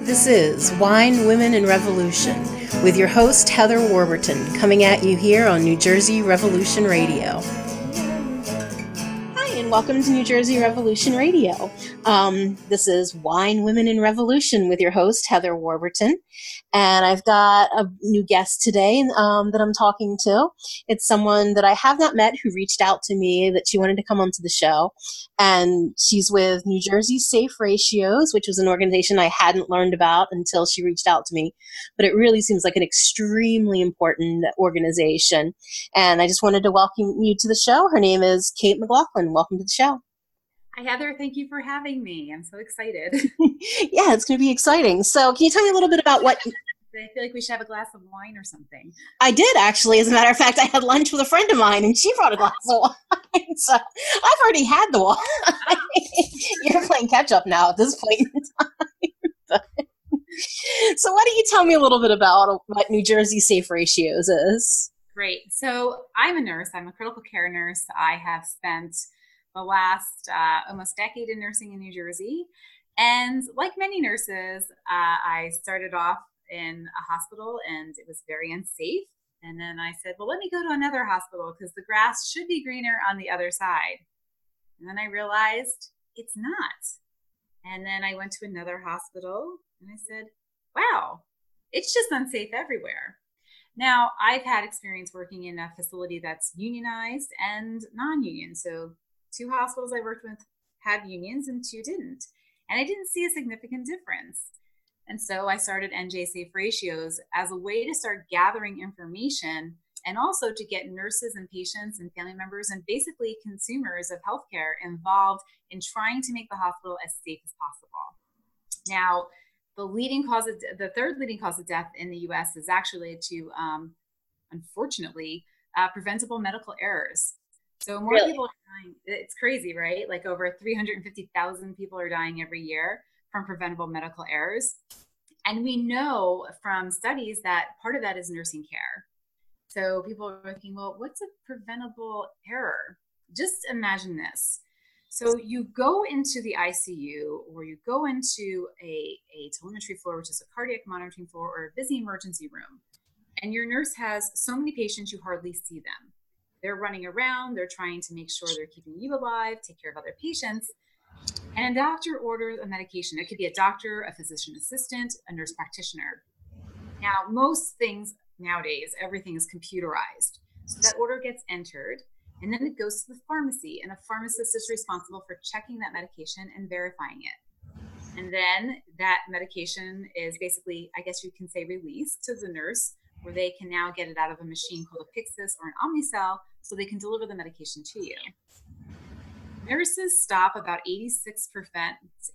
This is Wine, Women, and Revolution with your host, Heather Warburton, coming at you here on New Jersey Revolution Radio. Hi, and welcome to New Jersey Revolution Radio. This is Wine, Women, and Revolution with your host, Heather Warburton. And I've got a new guest today that I'm talking to. It's someone that I have not met who reached out to me that she wanted to come onto the show. And she's with New Jersey Safe Ratios, which was an organization I hadn't learned about until she reached out to me. But it really seems like an extremely important organization. And I just wanted to welcome you to the show. Her name is Kate McLaughlin. Welcome to the show. Hi, Heather. Thank you for having me. I'm so excited. Yeah, it's going to be exciting. So can you tell me a little bit about what... I feel like we should have a glass of wine or something. I did, actually. As a matter of fact, I had lunch with a friend of mine, and she brought a glass of wine. So I've already had the wine. You're playing catch-up now at this point in time. So why don't you tell me a little bit about what New Jersey Safe Ratios is? Great. So I'm a nurse. I'm a critical care nurse. I have spent the last almost decade in nursing in New Jersey. And like many nurses, I started off in a hospital and it was very unsafe. And then I said, well, let me go to another hospital because the grass should be greener on the other side. And then I realized it's not. And then I went to another hospital and I said, wow, it's just unsafe everywhere. Now, I've had experience working in a facility that's unionized and non-union. So 2 hospitals I worked with had unions and 2 didn't. And I didn't see a significant difference. And so I started NJ Safe Ratios as a way to start gathering information and also to get nurses and patients and family members and basically consumers of healthcare involved in trying to make the hospital as safe as possible. Now, the third leading cause of death in the US is actually related to, unfortunately, preventable medical errors. So more people are dying. It's crazy, right? Like over 350,000 people are dying every year from preventable medical errors. And we know from studies that part of that is nursing care. So people are thinking, well, what's a preventable error? Just imagine this. So you go into the ICU or you go into a telemetry floor, which is a cardiac monitoring floor or a busy emergency room. And your nurse has so many patients, you hardly see them. They're running around, they're trying to make sure they're keeping you alive, take care of other patients. And a doctor orders a medication. It could be a doctor, a physician assistant, a nurse practitioner. Now, most things nowadays, everything is computerized. So that order gets entered, and then it goes to the pharmacy, and a pharmacist is responsible for checking that medication and verifying it. And then that medication is basically, I guess you can say, released to the nurse, where they can now get it out of a machine called a Pyxis or an Omnicell, so they can deliver the medication to you. Nurses stop about 86%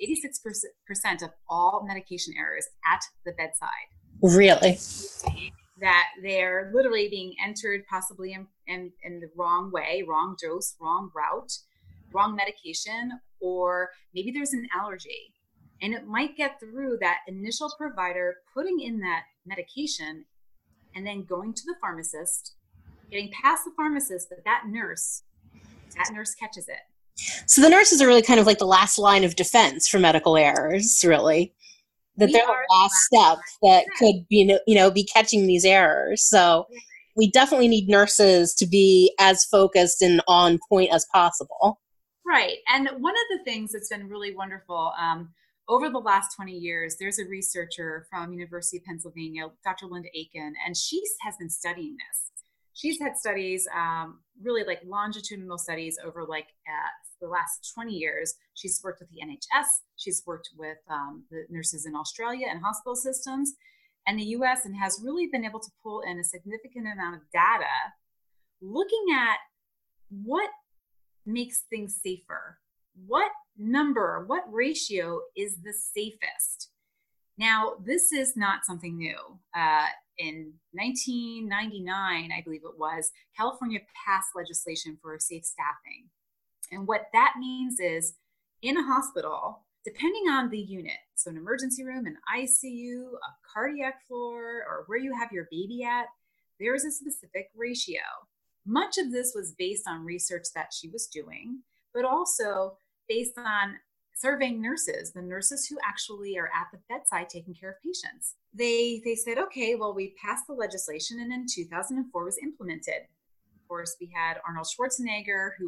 of all medication errors at the bedside. Really? That they're literally being entered possibly in the wrong way, wrong dose, wrong route, wrong medication, or maybe there's an allergy. And it might get through that initial provider putting in that medication and then going to the pharmacist, getting past the pharmacist, but that nurse catches it. So the nurses are really kind of like the last line of defense for medical errors, really. That they're the last step that could be, be catching these errors. So we definitely need nurses to be as focused and on point as possible. Right. And one of the things that's been really wonderful, over the last 20 years, there's a researcher from University of Pennsylvania, Dr. Linda Aiken, and she has been studying this. She's had studies, really like longitudinal studies over the last 20 years. She's worked with the NHS. She's worked with the nurses in Australia and hospital systems and the US, and has really been able to pull in a significant amount of data looking at what makes things safer, what ratio is the safest. Now, this is not something new. In 1999, I believe it was, California passed legislation for safe staffing. And what that means is in a hospital, depending on the unit, so an emergency room, an ICU, a cardiac floor, or where you have your baby at, there is a specific ratio. Much of this was based on research that she was doing, but also based on surveying nurses, the nurses who actually are at the bedside taking care of patients. They said, okay, well, we passed the legislation, and in 2004 was implemented. Of course, we had Arnold Schwarzenegger, who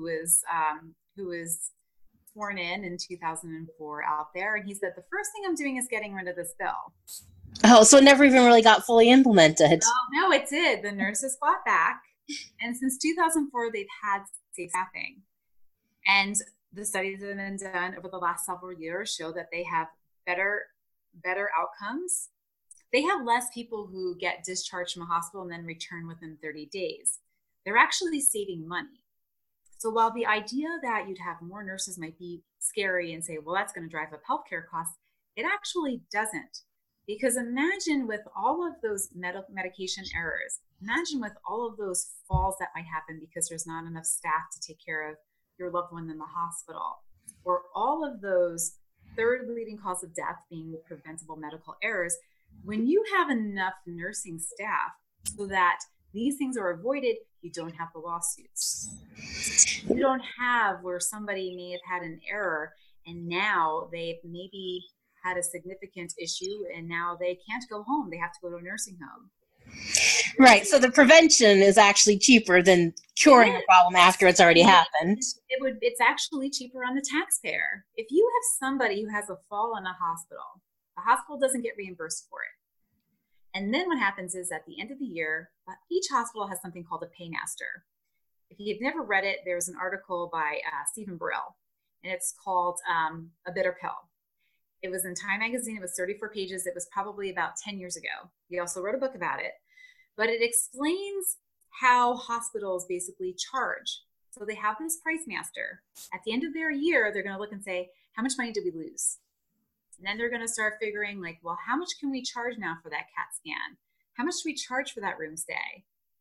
was sworn in 2004 out there, and he said, the first thing I'm doing is getting rid of this bill. Oh, so it never even really got fully implemented. No, it did. The nurses fought back, and since 2004, they've had safe staffing. And the studies that have been done over the last several years show that they have better outcomes. They have less people who get discharged from a hospital and then return within 30 days. They're actually saving money. So while the idea that you'd have more nurses might be scary and say, well, that's going to drive up healthcare costs, it actually doesn't. Because imagine with all of those medication errors, imagine with all of those falls that might happen because there's not enough staff to take care of your loved one in the hospital, or all of those third leading cause of death being preventable medical errors. When you have enough nursing staff so that these things are avoided, you don't have the lawsuits. You don't have where somebody may have had an error and now they've maybe had a significant issue and now they can't go home. They have to go to a nursing home. Right. So the prevention is actually cheaper than curing a problem after it's already happened. It's actually cheaper on the taxpayer. If you have somebody who has a fall in a hospital, the hospital doesn't get reimbursed for it. And then what happens is at the end of the year, each hospital has something called a paymaster. If you've never read it, there's an article by Stephen Burrell, and it's called A Bitter Pill. It was in Time Magazine. It was 34 pages. It was probably about 10 years ago. He also wrote a book about it, but it explains how hospitals basically charge. So they have this price master. At the end of their year, they're going to look and say, how much money did we lose? And then they're going to start figuring like, well, how much can we charge now for that CAT scan? How much do we charge for that room stay?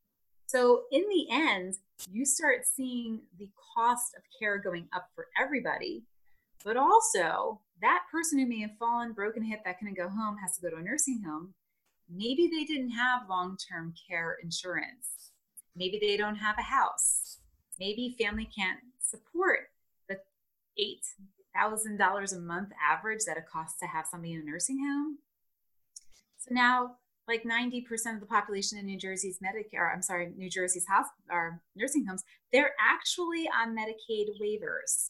So in the end, you start seeing the cost of care going up for everybody, but also that person who may have fallen, broken hip, that couldn't go home, has to go to a nursing home. Maybe they didn't have long-term care insurance. Maybe they don't have a house. Maybe family can't support the $8,000 a month average that it costs to have somebody in a nursing home. So now, like 90% of the population in New Jersey's New Jersey's house or nursing homes, they're actually on Medicaid waivers.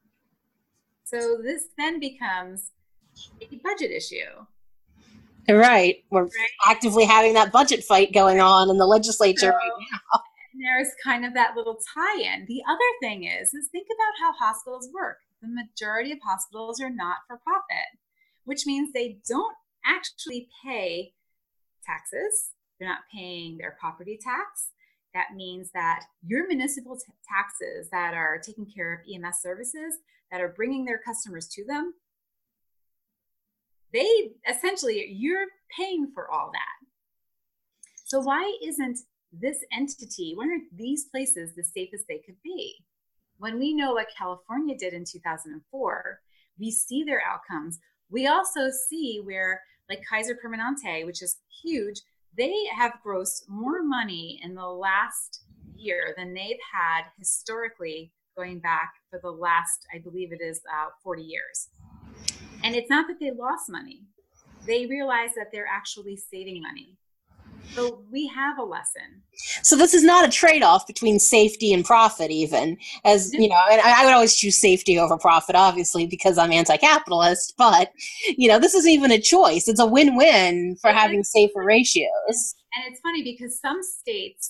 So this then becomes a budget issue. Right. We're actively having that budget fight going on in the legislature right now. And there's kind of that little tie-in. The other thing is think about how hospitals work. The majority of hospitals are not for profit, which means they don't actually pay taxes. They're not paying their property tax. That means that your municipal taxes that are taking care of EMS services, that are bringing their customers to them, they essentially, you're paying for all that. So why isn't this entity, why aren't these places the safest they could be? When we know what California did in 2004, we see their outcomes. We also see where, like Kaiser Permanente, which is huge, they have grossed more money in the last year than they've had historically going back for the last, I believe it is 40 years. And it's not that they lost money. They realize that they're actually saving money. So we have a lesson. So this is not a trade-off between safety and profit even, as you know, and I would always choose safety over profit, obviously, because I'm anti-capitalist, but this isn't even a choice. It's a win-win for having safer ratios. And it's funny because some states,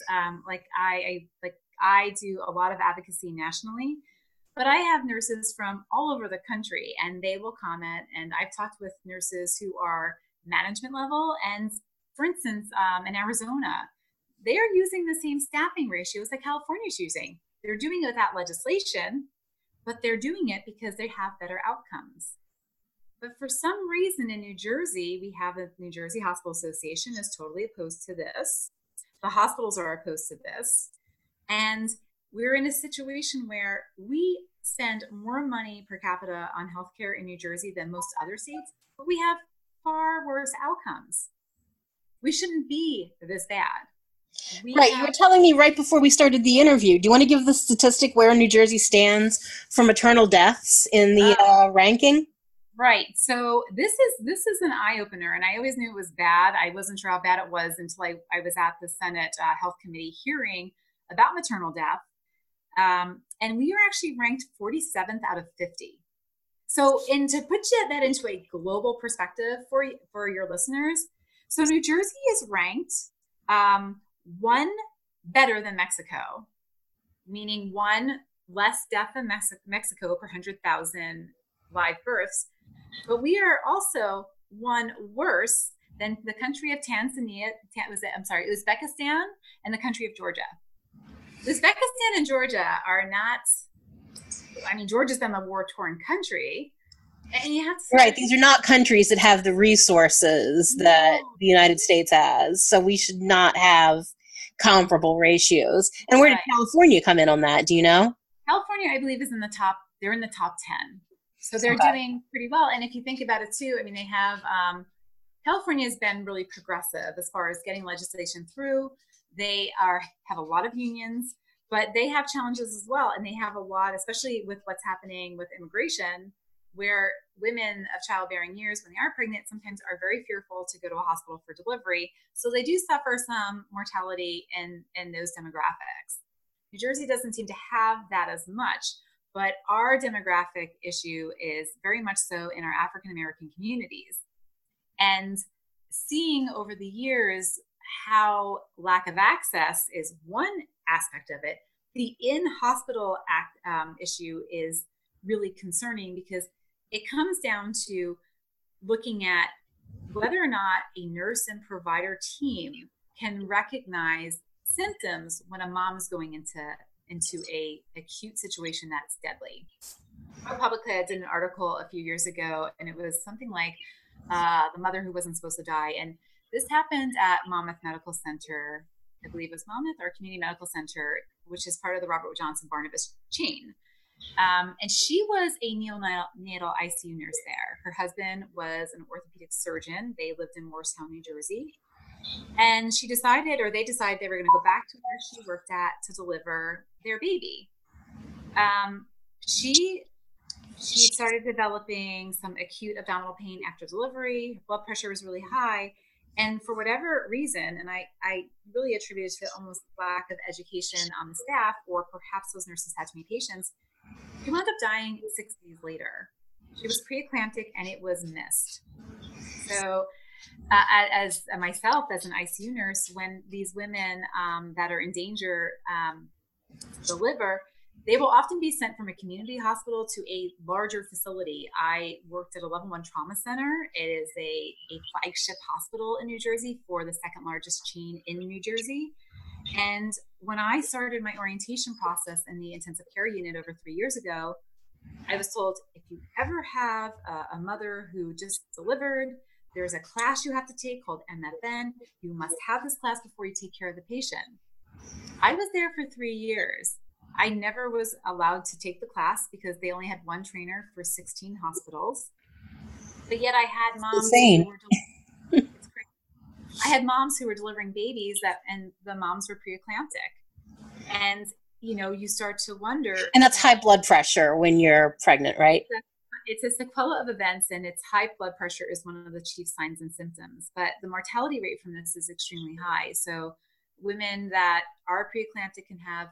I do a lot of advocacy nationally, but I have nurses from all over the country and they will comment. And I've talked with nurses who are management level. And for instance, in Arizona, they are using the same staffing ratios that California is using. They're doing it without legislation, but they're doing it because they have better outcomes. But for some reason in New Jersey, we have the New Jersey Hospital Association is totally opposed to this. The hospitals are opposed to this. And we're in a situation where we spend more money per capita on healthcare in New Jersey than most other states, but we have far worse outcomes. We shouldn't be this bad. Right. You were telling me right before we started the interview. Do you want to give the statistic where New Jersey stands for maternal deaths in the ranking? Right. So this is an eye opener, and I always knew it was bad. I wasn't sure how bad it was until I was at the Senate Health Committee hearing about maternal death, and we were actually ranked 47th out of 50. So, and to put that into a global perspective for your listeners, so New Jersey is ranked one better than Mexico, meaning one less death than Mexico per 100,000 live births. But we are also one worse than the country of Tanzania. It was Uzbekistan and the country of Georgia. Uzbekistan and Georgia are not. I mean, Georgia's been a war-torn country. And you have to right. These are not countries that have the resources that the United States has. So we should not have comparable ratios. And where did California come in on that? Do you know? California, I believe, is in the top. They're in the top 10. So they're doing pretty well. And if you think about it too, I mean, they have, California has been really progressive as far as getting legislation through. They have a lot of unions, but they have challenges as well. And they have a lot, especially with what's happening with immigration, where women of childbearing years, when they are pregnant, sometimes are very fearful to go to a hospital for delivery. So they do suffer some mortality in those demographics. New Jersey doesn't seem to have that as much, but our demographic issue is very much so in our African American communities. And seeing over the years how lack of access is one aspect of it, the in-hospital issue is really concerning because it comes down to looking at whether or not a nurse and provider team can recognize symptoms when a mom is going into a acute situation that's deadly. ProPublica did an article a few years ago, and it was something like the mother who wasn't supposed to die. And this happened at Monmouth Medical Center, I believe it was Monmouth or Community Medical Center, which is part of the Robert Wood Johnson Barnabas chain. And she was a neonatal ICU nurse there. Her husband was an orthopedic surgeon. They lived in Morristown, New Jersey. And they decided they were going to go back to where she worked at to deliver their baby. She started developing some acute abdominal pain after delivery. Her blood pressure was really high. And for whatever reason, and I really attribute it to almost lack of education on the staff, or perhaps those nurses had too many patients, she wound up dying 6 days later. She was preeclamptic and it was missed. So as myself, as an ICU nurse, when these women that are in danger deliver, they will often be sent from a community hospital to a larger facility. I worked at a Level 1 trauma center. It is a flagship hospital in New Jersey for the second largest chain in New Jersey. And when I started my orientation process in the intensive care unit over 3 years ago, I was told, if you ever have a mother who just delivered, there's a class you have to take called MFN. You must have this class before you take care of the patient. I was there for 3 years. I never was allowed to take the class because they only had one trainer for 16 hospitals. But yet I had moms who were it's crazy. I had moms who were delivering babies and the moms were preeclamptic. And you start to wonder. And that's high blood pressure when you're pregnant, right? It's a sequela of events, and it's high blood pressure is one of the chief signs and symptoms. But the mortality rate from this is extremely high. So women that are preeclamptic can have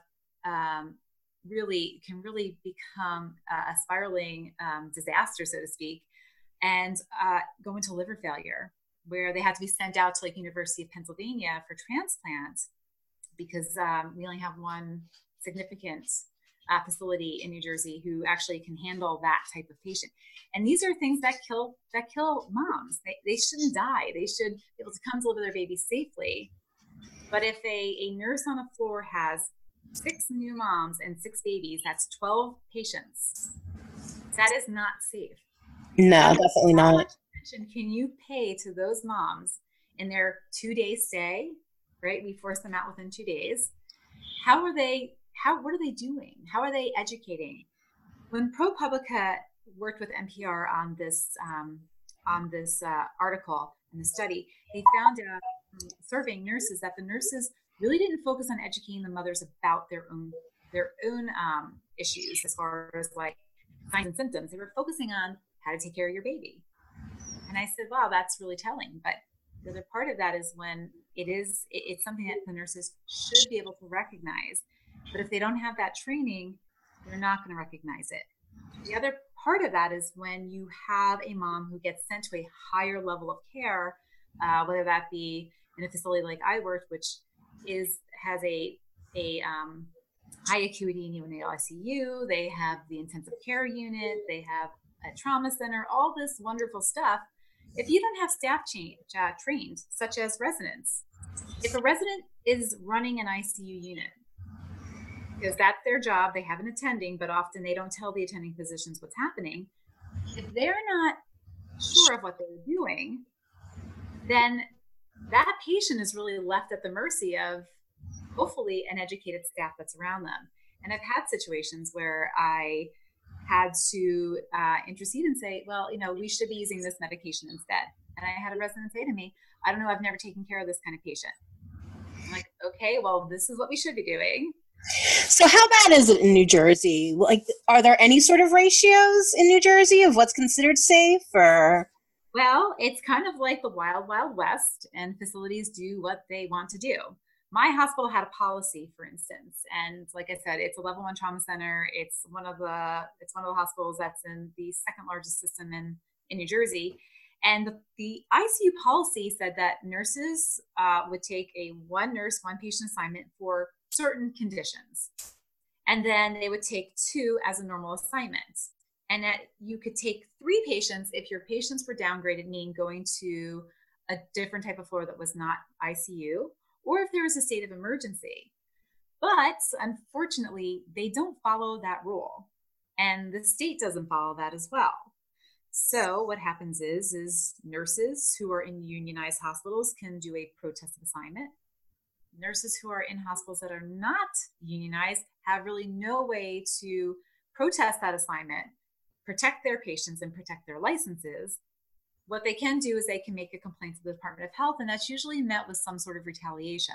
really become a spiraling disaster, so to speak, and go into liver failure, where they have to be sent out to University of Pennsylvania for transplant because we only have one significant facility in New Jersey who actually can handle that type of patient. And these are things that kill moms. They shouldn't die. They should be able to come deliver their babies safely. But if a nurse on a floor has 6 new moms and 6 babies, that's 12 patients. That is not safe. No, definitely not. How much attention can you pay to those moms in their 2-day stay, right? We force them out within 2 days. What are they doing? How are they educating? When ProPublica worked with NPR on this article and the study, they found out surveying nurses that the nurses really didn't focus on educating the mothers about their own issues as far as like signs and symptoms. They were focusing on how to take care of your baby. And I said, wow, that's really telling. But the other part of that is when it's something that the nurses should be able to recognize. But if they don't have that training, they're not going to recognize it. The other part of that is when you have a mom who gets sent to a higher level of care, whether that be in a facility like I worked, which has a high acuity neonatal ICU. They have the intensive care unit. They have a trauma center. All this wonderful stuff. If you don't have staff trained, such as residents, if a resident is running an ICU unit, because that's their job, they have an attending, but often they don't tell the attending physicians what's happening. If they're not sure of what they're doing, then that patient is really left at the mercy of hopefully an educated staff that's around them. And I've had situations where I had to intercede and say, well, we should be using this medication instead. And I had a resident say to me, I don't know, I've never taken care of this kind of patient. I'm like, okay, well, this is what we should be doing. So how bad is it in New Jersey? Like, are there any sort of ratios in New Jersey of what's considered safe, or? Well, it's kind of like the wild, wild west, and facilities do what they want to do. My hospital had a policy, for instance, and like I said, it's a level 1 trauma center. It's one of the hospitals that's in the second largest system in New Jersey. And the ICU policy said that nurses would take a one nurse, one patient assignment for certain conditions. And then they would take 2 as a normal assignment. And that you could take 3 patients if your patients were downgraded, meaning going to a different type of floor that was not ICU, or if there was a state of emergency. But unfortunately, they don't follow that rule. And the state doesn't follow that as well. So what happens is nurses who are in unionized hospitals can do a protested assignment. Nurses who are in hospitals that are not unionized have really no way to protest that assignment, protect their patients, and protect their licenses. What they can do is they can make a complaint to the Department of Health, and that's usually met with some sort of retaliation.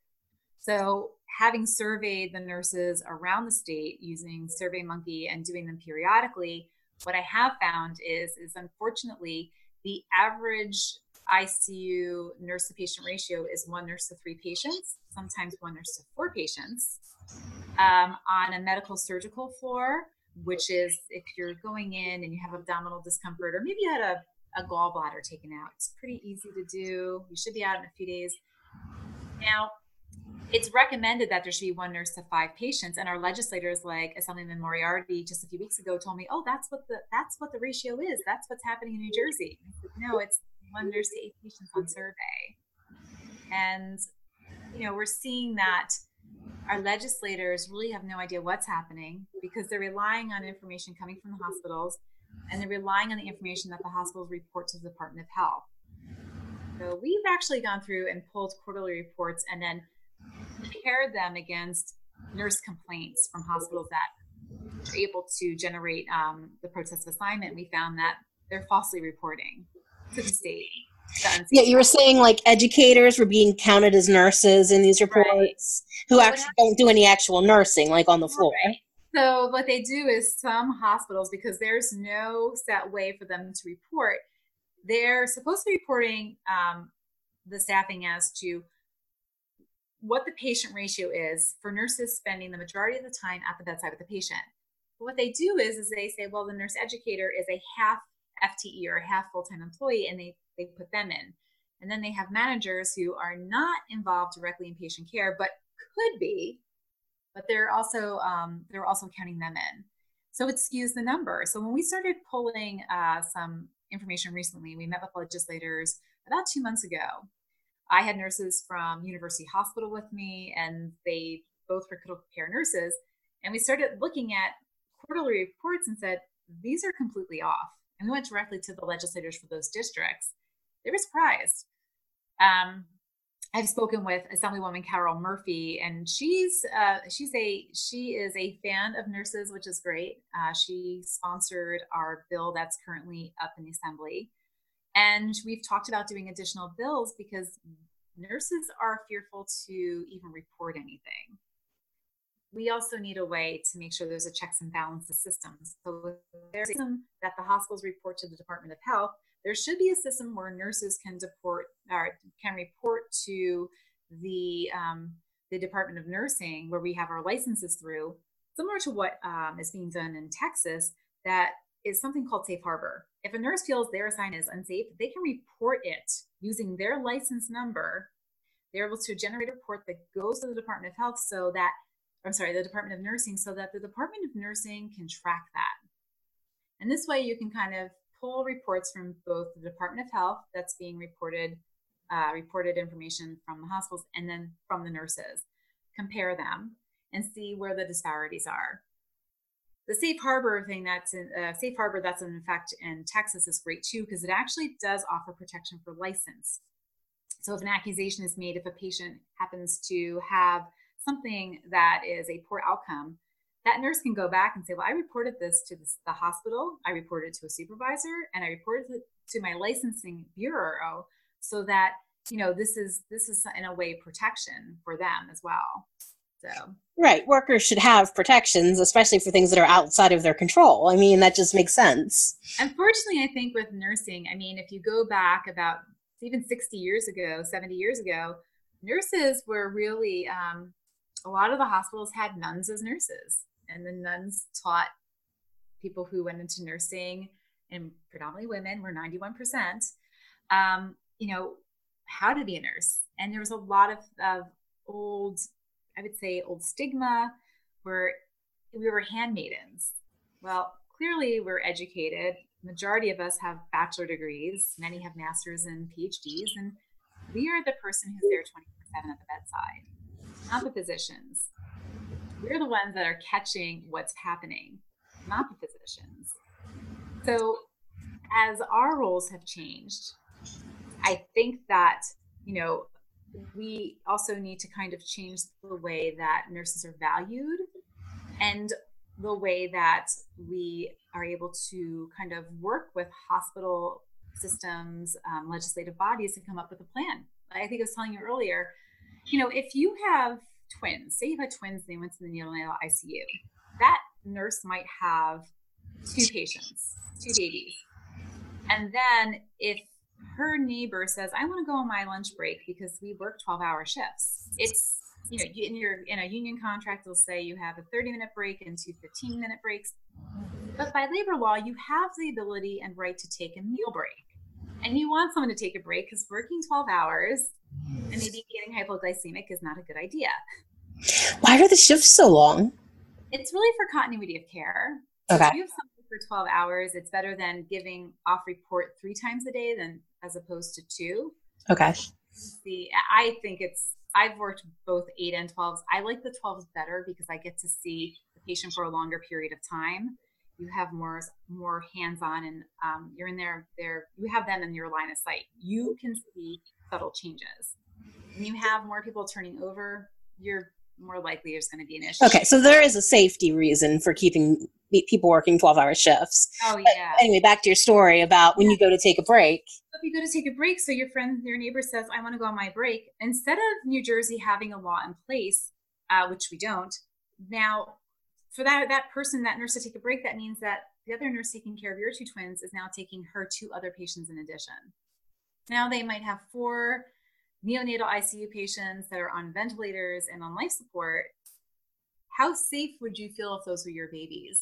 So having surveyed the nurses around the state using SurveyMonkey and doing them periodically, what I have found is unfortunately the average ICU nurse to patient ratio is 1 nurse to 3 patients, sometimes 1 nurse to 4 patients. On a medical surgical floor, which is if you're going in and you have abdominal discomfort, or maybe you had a gallbladder taken out, it's pretty easy to do. You should be out in a few days. Now, it's recommended that there should be 1 nurse to 5 patients, and our legislators, like Assemblyman Moriarty, just a few weeks ago, told me, "Oh, that's what the ratio is. That's what's happening in New Jersey." I said, no, it's 1 nurse to 8 patients on survey, and we're seeing that our legislators really have no idea what's happening because they're relying on information coming from the hospitals, and they're relying on the information that the hospitals report to the Department of Health. So we've actually gone through and pulled quarterly reports and then compared them against nurse complaints from hospitals that are able to generate the protest of assignment. We found that they're falsely reporting to the state. Yeah, you were saying like educators were being counted as nurses in these reports, who actually don't do any actual nursing, like on the floor. Right. So what they do is some hospitals, because there's no set way for them to report, they're supposed to be reporting the staffing as to what the patient ratio is for nurses spending the majority of the time at the bedside with the patient. But what they do is they say, well, the nurse educator is a half FTE or a half full-time employee, and they put them in. And then they have managers who are not involved directly in patient care, but could be, but they're also counting them in. So it skews the number. So when we started pulling some information recently, we met with legislators about 2 months ago. I had nurses from University Hospital with me, and they both were critical care nurses. And we started looking at quarterly reports and said, these are completely off. And we went directly to the legislators for those districts. They were surprised. I've spoken with Assemblywoman Carol Murphy, and she is a fan of nurses, which is great. She sponsored our bill that's currently up in the Assembly. And we've talked about doing additional bills because nurses are fearful to even report anything. We also need a way to make sure there's a checks and balances system. So there's a system that the hospitals report to the Department of Health. There should be a system where nurses can report to the Department of Nursing, where we have our licenses through, similar to what is being done in Texas. That is something called safe harbor. If a nurse feels their assignment is unsafe, they can report it using their license number. They're able to generate a report that goes to the Department of Health the Department of Nursing, so that the Department of Nursing can track that. And this way you can kind of pull reports from both the Department of Health that's being reported information from the hospitals and then from the nurses, compare them and see where the disparities are. The safe harbor thing that's in effect in Texas is great too, because it actually does offer protection for license. So if an accusation is made, if a patient happens to have something that is a poor outcome, that nurse can go back and say, well, I reported this to the hospital, I reported it to a supervisor, and I reported it to my licensing bureau, so that, this is in a way protection for them as well. So right, workers should have protections, especially for things that are outside of their control. I mean, that just makes sense. Unfortunately, I think with nursing, if you go back about even 60 years ago, 70 years ago, nurses were really a lot of the hospitals had nuns as nurses, and the nuns taught people who went into nursing, and predominantly women were 91%, how to be a nurse. And there was a lot of old stigma where we were handmaidens. Well, clearly we're educated. Majority of us have bachelor degrees. Many have masters and PhDs, and we are the person who's there 24/7 at the bedside, not the physicians. We're the ones that are catching what's happening, not the physicians. So as our roles have changed, I think that, we also need to kind of change the way that nurses are valued, and the way that we are able to kind of work with hospital systems, legislative bodies to come up with a plan. I think I was telling you earlier, if you have twins, say you had twins and they went to the neonatal ICU, that nurse might have two babies. And then if her neighbor says, I want to go on my lunch break because we work 12-hour shifts, it's, in a union contract, they'll say you have a 30-minute break and 2 15-minute breaks. But by labor law, you have the ability and right to take a meal break. And you want someone to take a break because working 12 hours and maybe getting hypoglycemic is not a good idea. Why are the shifts so long? It's really for continuity of care. Okay. If you have something for 12 hours, it's better than giving off report 3 times a day as opposed to 2. Okay. I think I've worked both 8 and 12s. I like the 12s better because I get to see the patient for a longer period of time. You have more hands-on, and you're in there. You have them in your line of sight. You can see subtle changes. When you have more people turning over, you're more likely there's going to be an issue. Okay, so there is a safety reason for keeping people working 12-hour shifts. Oh, yeah. But anyway, back to your story about when you go to take a break. If you go to take a break, so your neighbor says, I want to go on my break, instead of New Jersey having a law in place, which we don't, now for that nurse to take a break, that means that the other nurse taking care of your 2 twins is now taking her 2 other patients in addition. Now they might have 4 neonatal ICU patients that are on ventilators and on life support. How safe would you feel if those were your babies?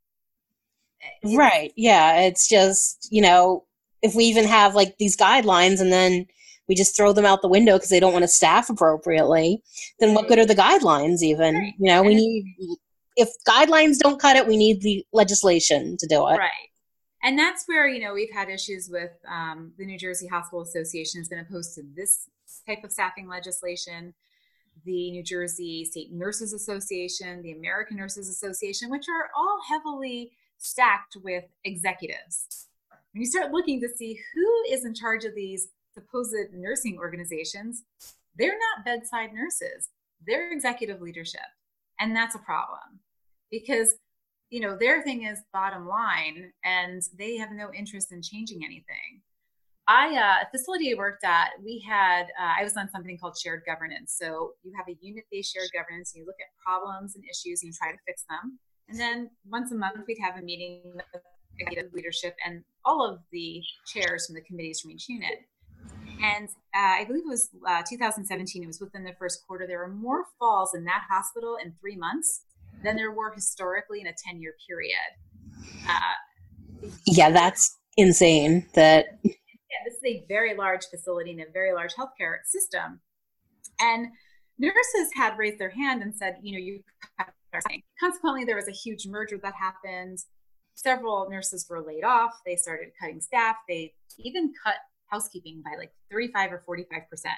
Right. Yeah. It's just, if we even have like these guidelines and then we just throw them out the window because they don't want to staff appropriately, then what good are the guidelines even? Right. We need, if guidelines don't cut it, we need the legislation to do it. Right. And that's where, we've had issues with the New Jersey Hospital Association has been opposed to this type of staffing legislation. The New Jersey State Nurses Association, the American Nurses Association, which are all heavily stacked with executives. When you start looking to see who is in charge of these supposed nursing organizations, they're not bedside nurses. They're executive leadership. And that's a problem because, their thing is bottom line and they have no interest in changing anything. A facility I worked at, we had, I was on something called shared governance. So you have a unit-based shared governance, and you look at problems and issues and you try to fix them. And then once a month, we'd have a meeting with executive leadership and all of the chairs from the committees from each unit. And I believe it was 2017, it was within the first quarter, there were more falls in that hospital in 3 months than there were historically in a 10-year period. Yeah, that's insane. That this is a very large facility and a very large healthcare system. And nurses had raised their hand and said, you have nursing. Consequently, there was a huge merger that happened. Several nurses were laid off. They started cutting staff. They even cut housekeeping by like 35 or 45%.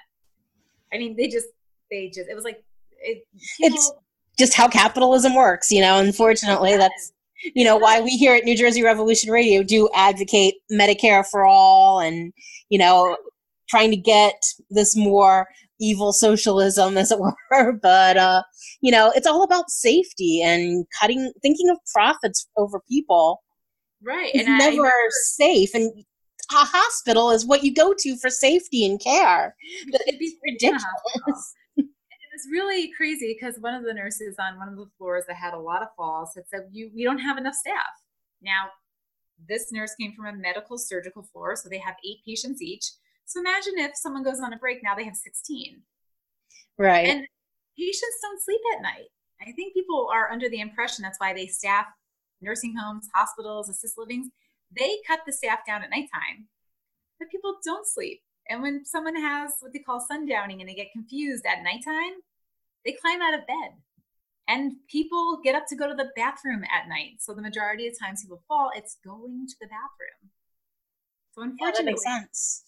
I mean, it was like, it's just how capitalism works, unfortunately. That's why we here at New Jersey Revolution Radio do advocate Medicare for all and, trying to get this more evil socialism, as it were. But, it's all about safety and thinking of profits over people. Right. It's never safe. And a hospital is what you go to for safety and care. It's ridiculous. It's really crazy because one of the nurses on one of the floors that had a lot of falls had said, we don't have enough staff. Now, this nurse came from a medical surgical floor, so they have 8 patients each. So imagine if someone goes on a break, now they have 16. Right. And patients don't sleep at night. I think people are under the impression that's why they staff nursing homes, hospitals, assisted livings. They cut the staff down at nighttime, but people don't sleep. And when someone has what they call sundowning and they get confused at nighttime, they climb out of bed. And people get up to go to the bathroom at night. So the majority of times people fall, it's going to the bathroom. So unfortunately, that makes sense.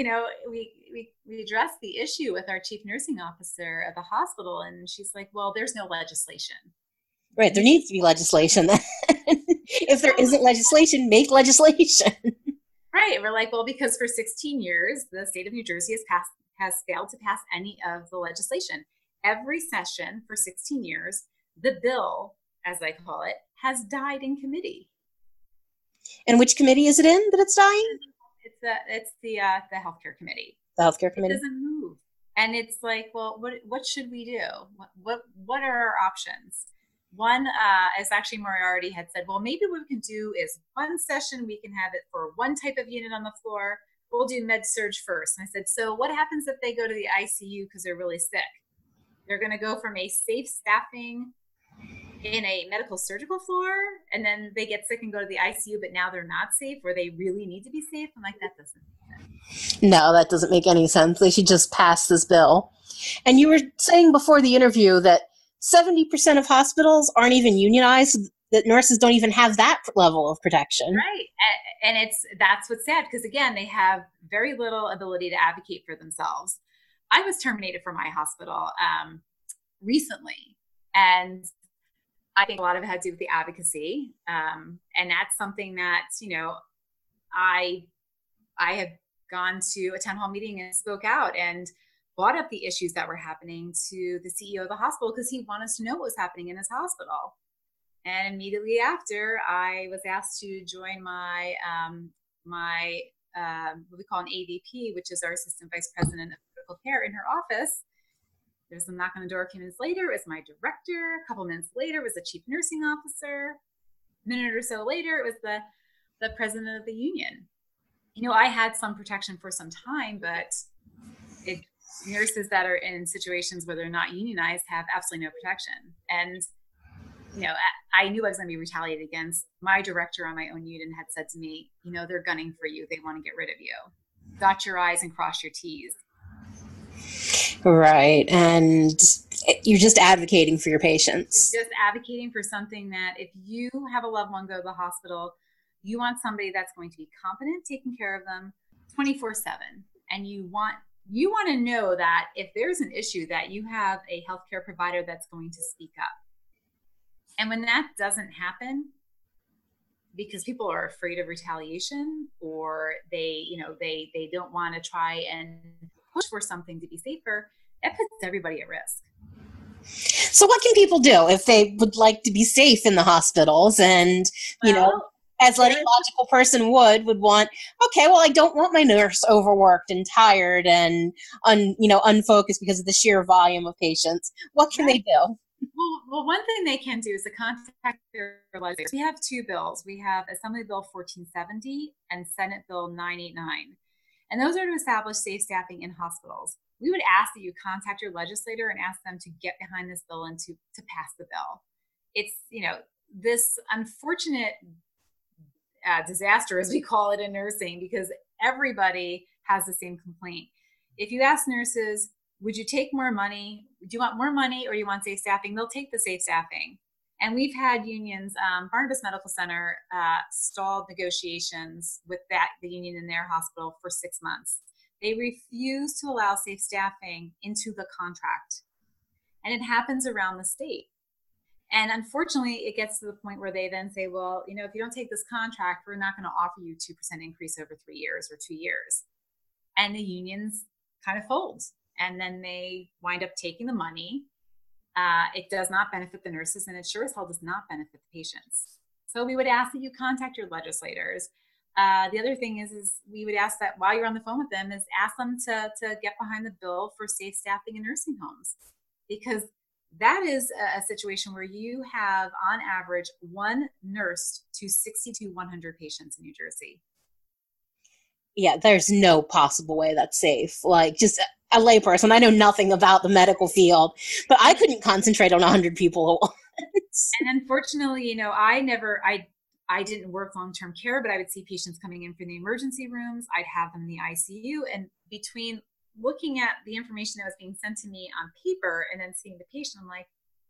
We addressed the issue with our chief nursing officer at the hospital, and she's like, well, there's no legislation. Right. There needs to be legislation. If there isn't legislation, make legislation. Right. We're like, well, because for 16 years, the state of New Jersey has failed to pass any of the legislation. Every session for 16 years, the bill, as I call it, has died in committee. And which committee is it in that it's dying? It's the healthcare committee. The healthcare committee. It doesn't move. And it's like, well, what should we do? What are our options? One, as actually Moriarty had said, well, maybe what we can do is one session, we can have it for one type of unit on the floor. We'll do med surge first. And I said, so what happens if they go to the ICU because they're really sick? They're going to go from a safe staffing in a medical surgical floor, and then they get sick and go to the ICU, but now they're not safe, where they really need to be safe. I'm like, that doesn't make sense. No, that doesn't make any sense. They should just pass this bill. And you were saying before the interview that 70% of hospitals aren't even unionized, that nurses don't even have that level of protection. Right. And that's what's sad, because again, they have very little ability to advocate for themselves. I was terminated from my hospital recently, and I think a lot of it had to do with the advocacy. And that's something that, I have gone to a town hall meeting and spoke out and brought up the issues that were happening to the CEO of the hospital, because he wanted us to know what was happening in his hospital. And immediately after, I was asked to join my what we call an AVP, which is our assistant vice president of critical care, in her office. There's a knock on the door. A few minutes later, it was my director. A couple minutes later, it was the chief nursing officer. A minute or so later, it was the president of the union. I had some protection for some time, but nurses that are in situations where they're not unionized have absolutely no protection. And, I knew I was going to be retaliated against. My director on my own union had said to me, they're gunning for you. They want to get rid of you. Dot your I's and cross your T's. Right. And you're just advocating for your patients. Just advocating for something that if you have a loved one go to the hospital, you want somebody that's going to be competent, taking care of them 24/7. And you want to know that if there's an issue, that you have a healthcare provider that's going to speak up. And when that doesn't happen, because people are afraid of retaliation, or they don't want to try and push for something to be safer, it puts everybody at risk. So what can people do if they would like to be safe in the hospitals and, as any logical person would want, okay, well, I don't want my nurse overworked and tired and unfocused because of the sheer volume of patients. What can they do? Well, one thing they can do is to contact their legislators. We have two bills. We have Assembly Bill 1470 and Senate Bill 989. And those are to establish safe staffing in hospitals. We would ask that you contact your legislator and ask them to get behind this bill and to pass the bill. It's, this unfortunate disaster, as we call it in nursing, because everybody has the same complaint. If you ask nurses, would you take more money? Do you want more money or you want safe staffing? They'll take the safe staffing. And we've had unions, Barnabas Medical Center stalled negotiations with the union in their hospital for 6 months. They refuse to allow safe staffing into the contract. And it happens around the state. And unfortunately, it gets to the point where they then say, well, if you don't take this contract, we're not going to offer you 2% increase over 3 years or 2 years. And the unions kind of fold. And then they wind up taking the money. It does not benefit the nurses, and it sure as hell does not benefit the patients. So we would ask that you contact your legislators. The other thing is we would ask that while you're on the phone with them, is ask them to get behind the bill for safe staffing in nursing homes, because that is a situation where you have, on average, one nurse to 60 to 100 patients in New Jersey. Yeah, there's no possible way that's safe. Like, just a layperson, I know nothing about the medical field, but I couldn't concentrate on 100 people at once. And unfortunately, I didn't work long-term care, but I would see patients coming in from the emergency rooms. I'd have them in the ICU, and between looking at the information that was being sent to me on paper and then seeing the patient, I'm like,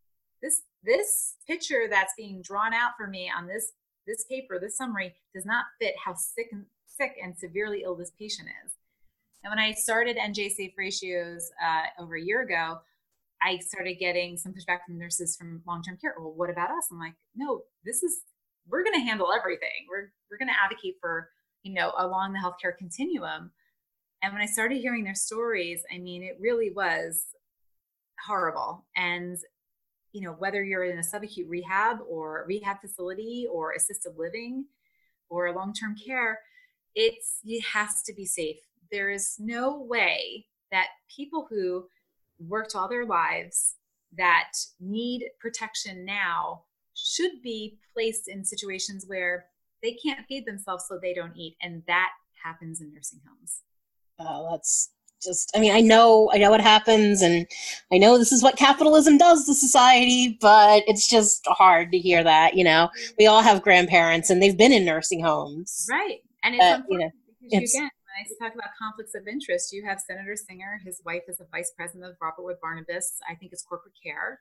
this picture that's being drawn out for me on this paper, this summary, does not fit how sick and severely ill this patient is. And when I started NJ Safe Ratios over a year ago, I started getting some pushback from nurses from long-term care. Well, what about us? I'm like, no, we're going to handle everything. We're going to advocate for, along the healthcare continuum. And when I started hearing their stories, I mean, it really was horrible. And, whether you're in a subacute rehab or rehab facility or assisted living or long-term care, it has to be safe. There is no way that people who worked all their lives that need protection now should be placed in situations where they can't feed themselves, so they don't eat. And that happens in nursing homes. Oh, that's just, I know what happens, and I know this is what capitalism does to society, but it's just hard to hear that, we all have grandparents and they've been in nursing homes. Right. And it's unfortunate because again, when I talk about conflicts of interest, you have Senator Singer, his wife is the vice president of Robert Wood Barnabas. I think it's corporate care.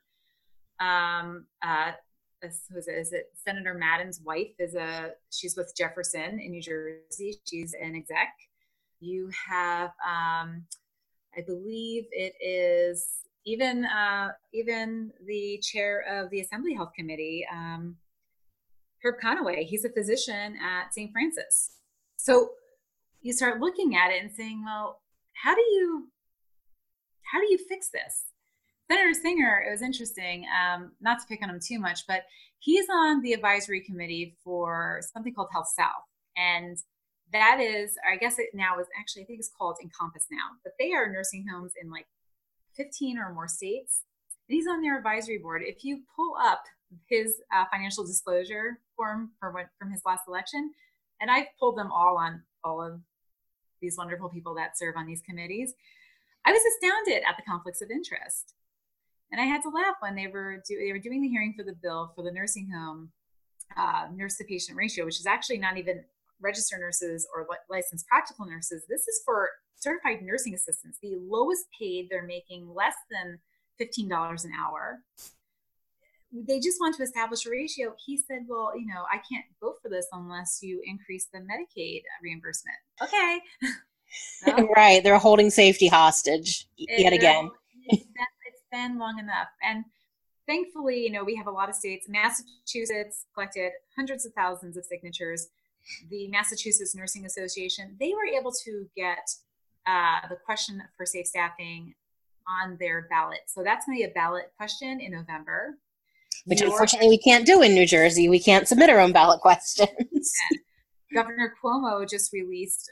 Is it Senator Madden's wife she's with Jefferson in New Jersey. She's an exec. You have, I believe it is even the chair of the Assembly Health Committee, Herb Conaway. He's a physician at St. Francis. So you start looking at it and saying, well, how do you fix this? Senator Singer, it was interesting, not to pick on him too much, but he's on the advisory committee for something called Health South. And that is, I guess it now is actually, I think it's called Encompass now, but they are nursing homes in like 15 or more states. And he's on their advisory board. If you pull up his financial disclosure form from his last election, and I've pulled them all on all of these wonderful people that serve on these committees, I was astounded at the conflicts of interest. And I had to laugh when they were doing the hearing for the bill for the nursing home nurse to patient ratio, which is actually not even registered nurses or licensed practical nurses. This is for certified nursing assistants. The lowest paid, they're making less than $15 an hour. They just want to establish a ratio. He said, well, I can't vote for this unless you increase the Medicaid reimbursement. Okay. So, right. They're holding safety hostage yet again. It's been long enough. And thankfully, we have a lot of states. Massachusetts collected hundreds of thousands of signatures. The Massachusetts Nursing Association, they were able to get the question for safe staffing on their ballot. So that's going to be a ballot question in November. which New York, unfortunately we can't do in New Jersey. We can't submit our own ballot questions. Governor Cuomo just released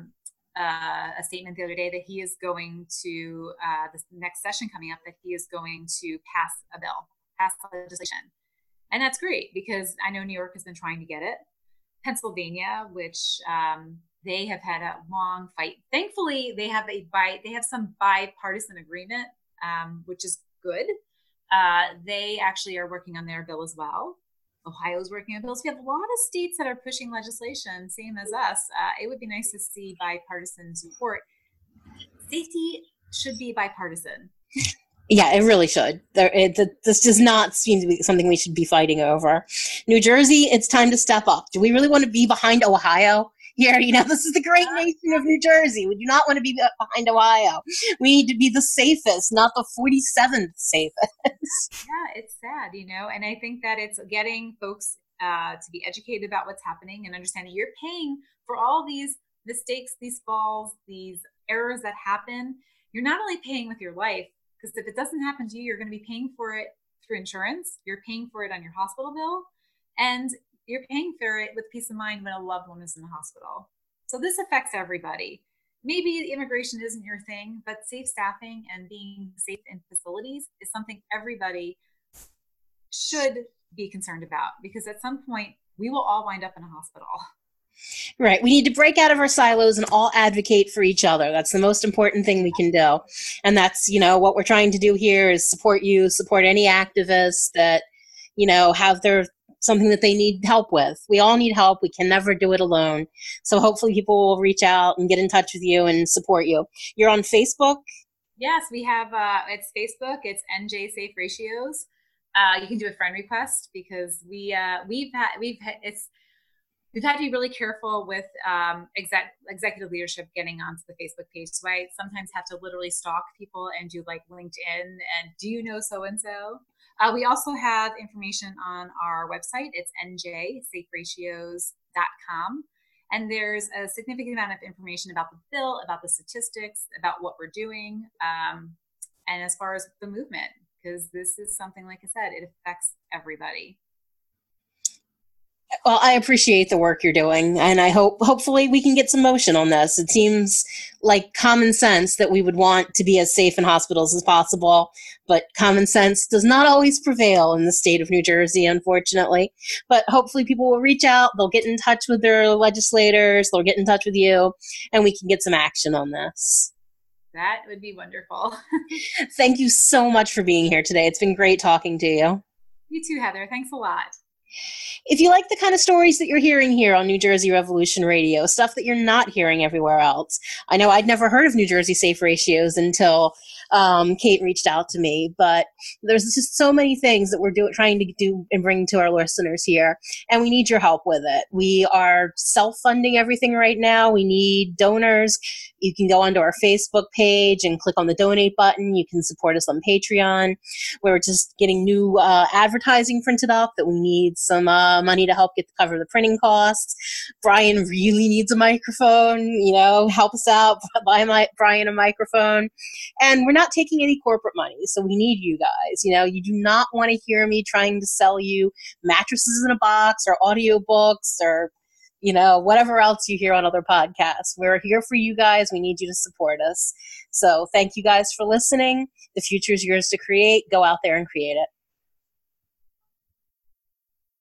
a statement the other day that he is going to, the next session coming up, that he is going to pass legislation. And that's great because I know New York has been trying to get it. Pennsylvania, which they have had a long fight. Thankfully, they have some bipartisan agreement, which is good. They actually are working on their bill as well. Ohio's working on bills. We have a lot of states that are pushing legislation, same as us. It would be nice to see bipartisan support. Safety should be bipartisan. Yeah, it really should. This does not seem to be something we should be fighting over. New Jersey, it's time to step up. Do we really want to be behind Ohio here? This is the great nation of New Jersey. We do not want to be behind Ohio. We need to be the safest, not the 47th safest. Yeah, it's sad, and I think that it's getting folks to be educated about what's happening and understanding you're paying for all these mistakes, these falls, these errors that happen. You're not only paying with your life, because if it doesn't happen to you, you're going to be paying for it through insurance. You're paying for it on your hospital bill. And you're paying for it with peace of mind when a loved one is in the hospital. So this affects everybody. Maybe immigration isn't your thing, but safe staffing and being safe in facilities is something everybody should be concerned about, because at some point we will all wind up in a hospital. Right. We need to break out of our silos and all advocate for each other. That's the most important thing we can do. And that's, what we're trying to do here is support you, support any activists that, have something that they need help with. We all need help. We can never do it alone. So hopefully people will reach out and get in touch with you and support you. You're on Facebook? Yes, we have, it's Facebook. It's NJ Safe Ratios. You can do a friend request because we've had to be really careful with executive leadership getting onto the Facebook page. So I sometimes have to literally stalk people and do like LinkedIn and do you know so-and-so? We also have information on our website. It's njsaferatios.com. And there's a significant amount of information about the bill, about the statistics, about what we're doing, and as far as the movement, because this is something, like I said, it affects everybody. Well, I appreciate the work you're doing, and I hopefully we can get some motion on this. It seems like common sense that we would want to be as safe in hospitals as possible, but common sense does not always prevail in the state of New Jersey, unfortunately. But hopefully people will reach out, they'll get in touch with their legislators, they'll get in touch with you, and we can get some action on this. That would be wonderful. Thank you so much for being here today. It's been great talking to you. You too, Heather. Thanks a lot. If you like the kind of stories that you're hearing here on New Jersey Revolution Radio, stuff that you're not hearing everywhere else. I know I'd never heard of New Jersey Safe Ratios until Kate reached out to me, but there's just so many things that we're trying to do and bring to our listeners here, and we need your help with it. We are self-funding everything right now. We need donors. You can go onto our Facebook page and click on the donate button. You can support us on Patreon. We're just getting new advertising printed up that we need some money to help cover the printing costs. Brian really needs a microphone, help us out, buy Brian a microphone. And we're not taking any corporate money, so we need you guys. You do not want to hear me trying to sell you mattresses in a box or audiobooks or whatever else you hear on other podcasts. We're here for you guys. We need you to support us. So thank you guys for listening. The future is yours to create. Go out there and create it.